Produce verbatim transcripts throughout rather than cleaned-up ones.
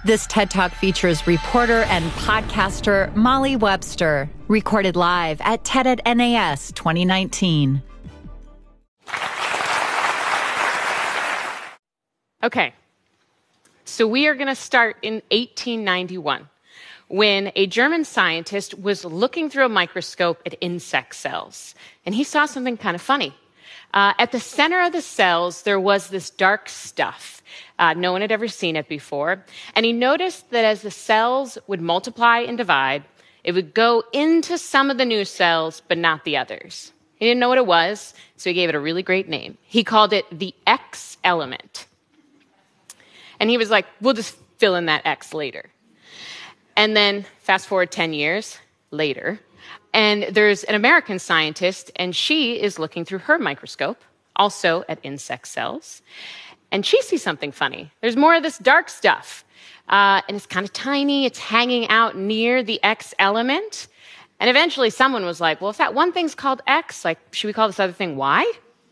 This TED Talk features reporter and podcaster Molly Webster, recorded live at TED at N A S twenty nineteen. Okay, so we are going to start in eighteen ninety-one, when a German scientist was looking through a microscope at insect cells, and he saw something kind of funny. Uh, at the center of the cells, there was this dark stuff. Uh, no one had ever seen it before. And he noticed that as the cells would multiply and divide, it would go into some of the new cells, but not the others. He didn't know what it was, so he gave it a really great name. He called it the X element. And he was like, we'll just fill in that X later. And then fast forward ten years later, and there's an American scientist, and she is looking through her microscope, also at insect cells, and she sees something funny. There's more of this dark stuff, uh, and it's kind of tiny. It's hanging out near the X element. And eventually someone was like, well, if that one thing's called X, like, should we call this other thing Y?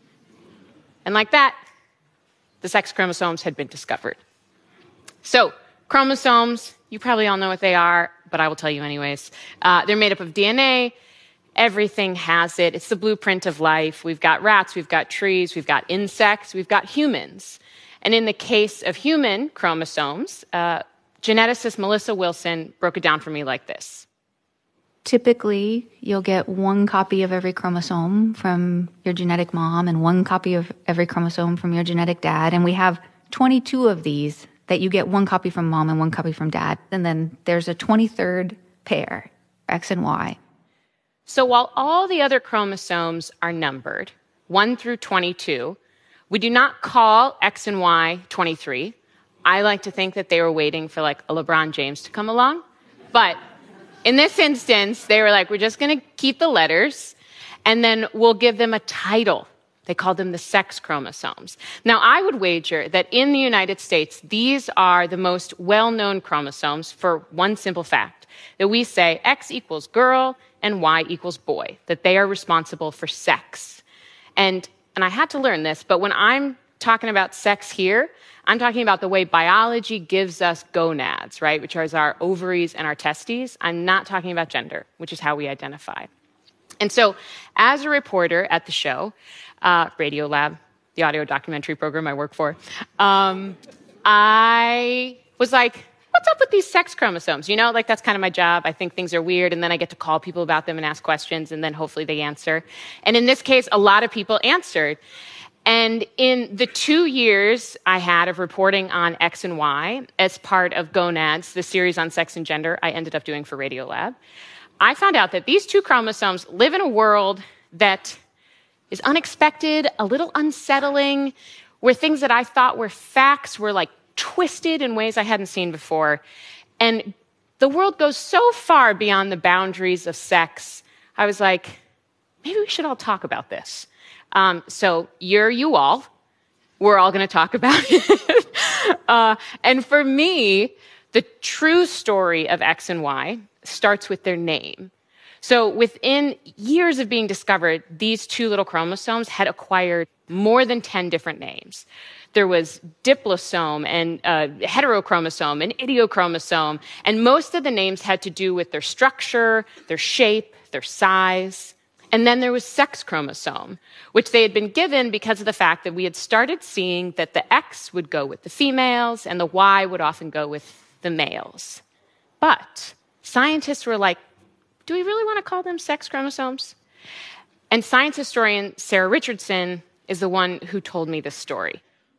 And like that, the sex chromosomes had been discovered. So chromosomes, you probably all know what they are, but I will tell you anyways. Uh, they're made up of D N A. Everything has it. It's the blueprint of life. We've got rats, we've got trees, we've got insects, we've got humans. And in the case of human chromosomes, uh, geneticist Melissa Wilson broke it down for me like this. Typically, you'll get one copy of every chromosome from your genetic mom and one copy of every chromosome from your genetic dad. And we have twenty-two of these that you get one copy from mom and one copy from dad. And then there's a twenty-third pair, X and Y. So while all the other chromosomes are numbered, one through twenty-two, we do not call X and Y twenty-three. I like to think that they were waiting for like a LeBron James to come along. But in this instance, they were like, we're just going to keep the letters, and then we'll give them a title. They called them the sex chromosomes. Now, I would wager that in the United States, these are the most well-known chromosomes for one simple fact, that we say X equals girl and Y equals boy, that they are responsible for sex. And, and I had to learn this, but when I'm talking about sex here, I'm talking about the way biology gives us gonads, right, which are our ovaries and our testes. I'm not talking about gender, which is how we identify. And so as a reporter at the show, uh, Radiolab, the audio documentary program I work for, um, I was like, what's up with these sex chromosomes? You know, like that's kind of my job. I think things are weird, and then I get to call people about them and ask questions, and then hopefully they answer. And in this case, a lot of people answered. And in the two years I had of reporting on X and Y as part of Gonads, the series on sex and gender I ended up doing for Radiolab, I found out that these two chromosomes live in a world that is unexpected, a little unsettling, where things that I thought were facts were like twisted in ways I hadn't seen before. And the world goes so far beyond the boundaries of sex. I was like, maybe we should all talk about this. Um, so you're you all. We're all going to talk about it. uh, and for me, the true story of X and Y starts with their name. So within years of being discovered, these two little chromosomes had acquired more than ten different names. There was diplosome and uh, heterochromosome and idiochromosome, and most of the names had to do with their structure, their shape, their size. And then there was sex chromosome, which they had been given because of the fact that we had started seeing that the X would go with the females and the Y would often go with the males. But scientists were like, do we really want to call them sex chromosomes? And science historian Sarah Richardson is the one who told me this story.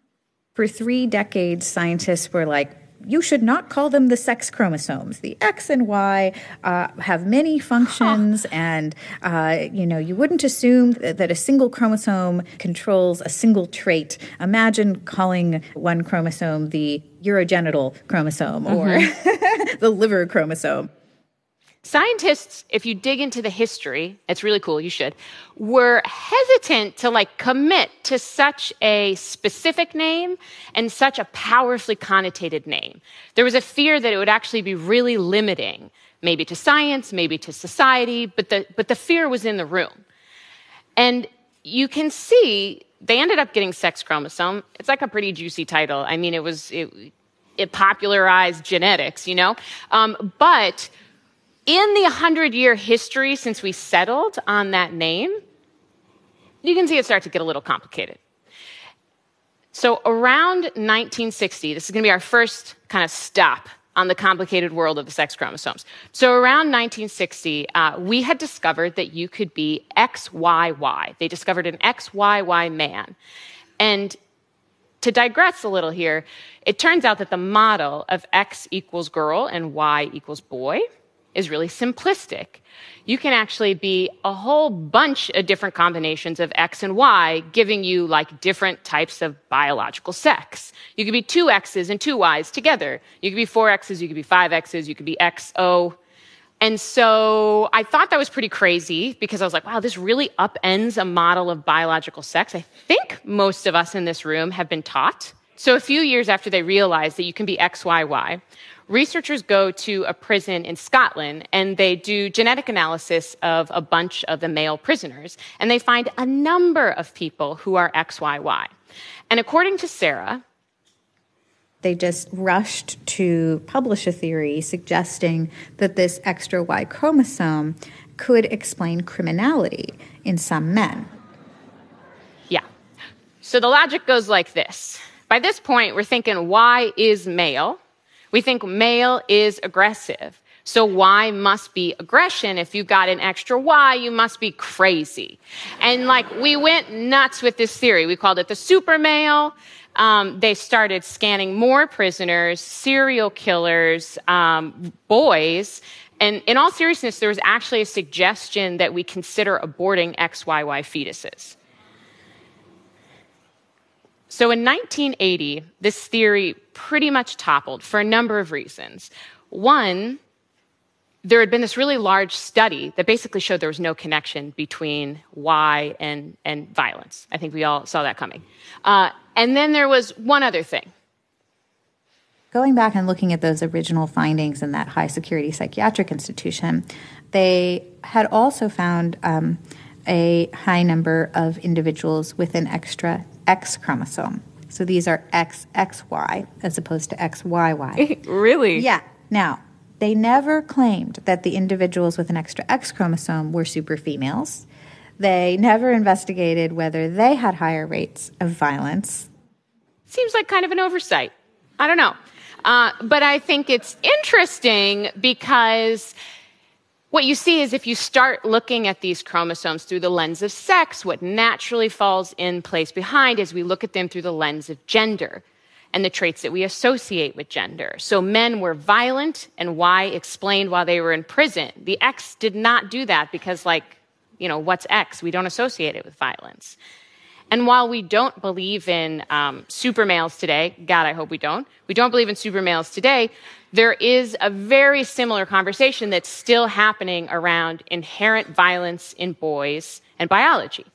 For three decades, scientists were like, you should not call them the sex chromosomes. The X and Y uh, have many functions, huh. and uh, you know you wouldn't assume that a single chromosome controls a single trait. Imagine calling one chromosome the urogenital chromosome mm-hmm. or the liver chromosome. Scientists, if you dig into the history, it's really cool, you should, were hesitant to like commit to such a specific name and such a powerfully connotated name. There was a fear that it would actually be really limiting, maybe to science, maybe to society, but the, but the fear was in the room. And you can see they ended up getting sex chromosome. It's like a pretty juicy title. I mean, it was... It, it popularized genetics, you know? Um, but in the hundred-year history since we settled on that name, you can see it start to get a little complicated. So around nineteen sixty, this is going to be our first kind of stop on the complicated world of the sex chromosomes. So around nineteen sixty, uh, we had discovered that you could be X Y Y. They discovered an X Y Y man. And to digress a little here, it turns out that the model of X equals girl and Y equals boy is really simplistic. You can actually be a whole bunch of different combinations of X and Y, giving you like different types of biological sex. You could be two X's and two Y's together. You could be four X's, you could be five X's, you could be X O. And so I thought that was pretty crazy because I was like, wow, this really upends a model of biological sex. I think most of us in this room have been taught. So a few years after they realized that you can be X Y Y, researchers go to a prison in Scotland and they do genetic analysis of a bunch of the male prisoners, and they find a number of people who are X Y Y. And according to Sarah, they just rushed to publish a theory suggesting that this extra Y chromosome could explain criminality in some men. Yeah. So the logic goes like this. By this point, we're thinking Y is male. We think male is aggressive. So Y must be aggression. If you got an extra Y, you must be crazy. And like, we went nuts with this theory. We called it the super male. Um, they started scanning more prisoners, serial killers, um, boys. And in all seriousness, there was actually a suggestion that we consider aborting X Y Y fetuses. So in nineteen eighty, this theory pretty much toppled for a number of reasons. One, there had been this really large study that basically showed there was no connection between Y and, and violence. I think we all saw that coming. Uh, and then there was one other thing. Going back and looking at those original findings in that high-security psychiatric institution, they had also found um, a high number of individuals with an extra X chromosome. So these are X X Y as opposed to X Y Y. Really? Yeah. Now, they never claimed that the individuals with an extra X chromosome were super females. They never investigated whether they had higher rates of violence. Seems like kind of an oversight. I don't know. Uh, but I think it's interesting because what you see is if you start looking at these chromosomes through the lens of sex, what naturally falls in place behind is we look at them through the lens of gender and the traits that we associate with gender. So men were violent, and Y explained why they were in prison. The X did not do that because, like, you know, what's X? We don't associate it with violence. And while we don't believe in um, super males today, God, I hope we don't, we don't believe in super males today, there is a very similar conversation that's still happening around inherent violence in boys and biology.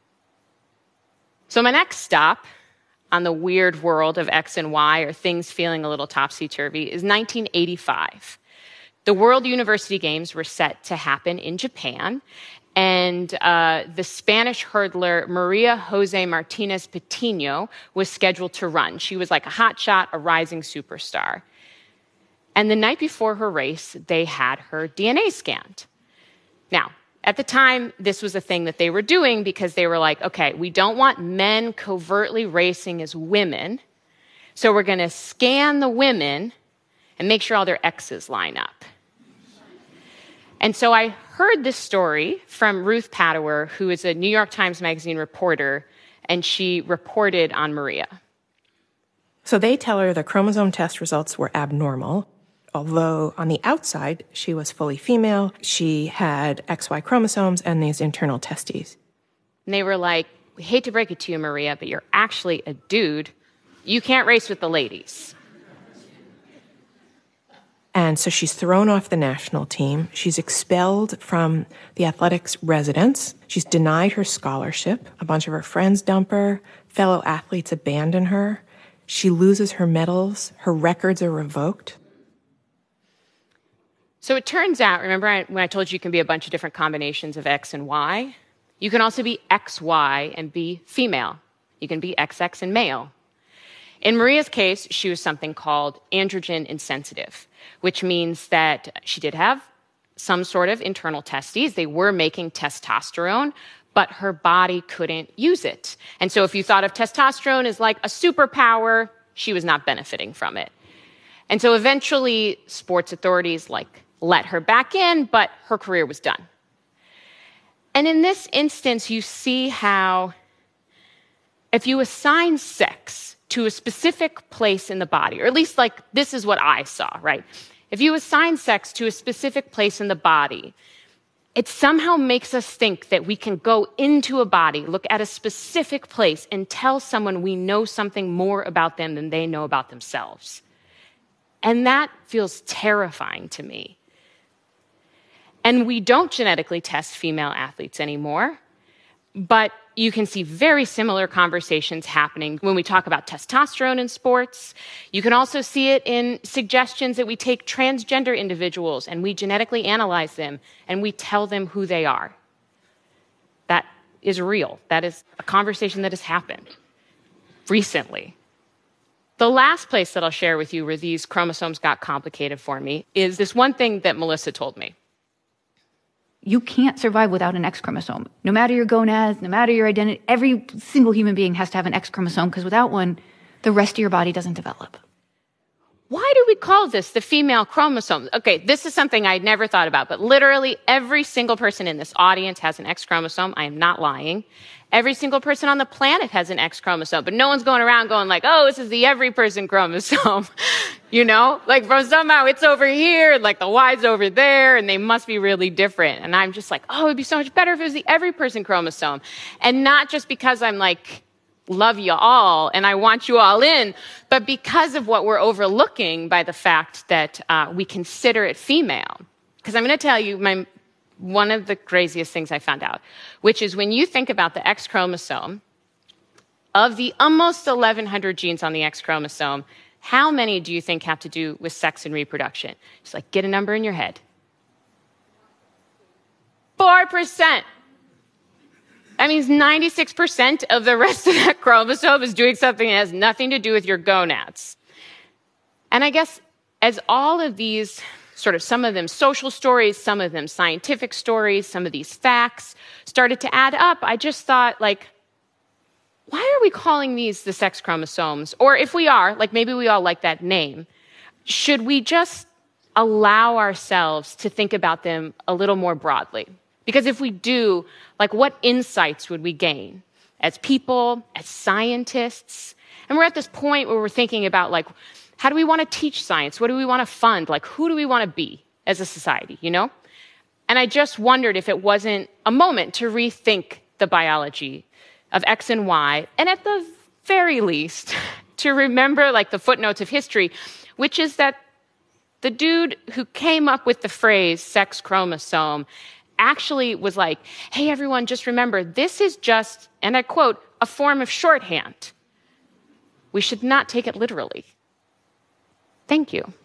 So my next stop on the weird world of X and Y, or things feeling a little topsy-turvy, is nineteen eighty-five. The World University Games were set to happen in Japan, and uh, the Spanish hurdler Maria Jose Martinez Patino was scheduled to run. She was like a hotshot, a rising superstar. And the night before her race, they had her D N A scanned. Now, at the time, this was a thing that they were doing because they were like, okay, we don't want men covertly racing as women, so we're going to scan the women and make sure all their X's line up. And so I heard this story from Ruth Padower, who is a New York Times Magazine reporter, and she reported on Maria. So they tell her the chromosome test results were abnormal. Although on the outside, she was fully female, she had X Y chromosomes and these internal testes. And they were like, we hate to break it to you, Maria, but you're actually a dude. You can't race with the ladies. And so she's thrown off the national team. She's expelled from the athletics residence. She's denied her scholarship. A bunch of her friends dump her. Fellow athletes abandon her. She loses her medals. Her records are revoked. So it turns out, remember when I told you you can be a bunch of different combinations of X and Y? You can also be X Y and be female. You can be X X and male. In Maria's case, she was something called androgen insensitive, which means that she did have some sort of internal testes. They were making testosterone, but her body couldn't use it. And so if you thought of testosterone as like a superpower, she was not benefiting from it. And so eventually sports authorities like let her back in, but her career was done. And in this instance, you see how if you assign sex to a specific place in the body, or at least like this is what I saw, right? If you assign sex to a specific place in the body, it somehow makes us think that we can go into a body, look at a specific place, and tell someone we know something more about them than they know about themselves. And that feels terrifying to me. And we don't genetically test female athletes anymore, but you can see very similar conversations happening when we talk about testosterone in sports. You can also see it in suggestions that we take transgender individuals and we genetically analyze them and we tell them who they are. That is real. That is a conversation that has happened recently. The last place that I'll share with you where these chromosomes got complicated for me is this one thing that Melissa told me. You can't survive without an X chromosome. No matter your gonads, no matter your identity, every single human being has to have an X chromosome because without one, the rest of your body doesn't develop. Why do we call this the female chromosome? Okay, this is something I'd never thought about, but literally every single person in this audience has an X chromosome. I am not lying. Every single person on the planet has an X chromosome, but no one's going around going like, oh, this is the every person chromosome. You know, like from somehow it's over here, and like the Y's over there, and they must be really different. And I'm just like, oh, it'd be so much better if it was the every person chromosome. And not just because I'm like, love you all and I want you all in, but because of what we're overlooking by the fact that uh, we consider it female. Because I'm going to tell you my one of the craziest things I found out, which is when you think about the X chromosome, of the almost eleven hundred genes on the X chromosome, how many do you think have to do with sex and reproduction? Just like get a number in your head. four percent. That means ninety-six percent of the rest of that chromosome is doing something that has nothing to do with your gonads. And I guess as all of these sort of some of them social stories, some of them scientific stories, some of these facts started to add up, I just thought, like, why are we calling these the sex chromosomes? Or if we are, like maybe we all like that name, should we just allow ourselves to think about them a little more broadly? Because if we do, like what insights would we gain as people, as scientists? And we're at this point where we're thinking about like, how do we want to teach science? What do we want to fund? Like, who do we want to be as a society, you know? And I just wondered if it wasn't a moment to rethink the biology of X and Y, and at the very least, to remember like the footnotes of history, which is that the dude who came up with the phrase sex chromosome actually was like, hey, everyone, just remember, this is just, and I quote, a form of shorthand. We should not take it literally. Thank you.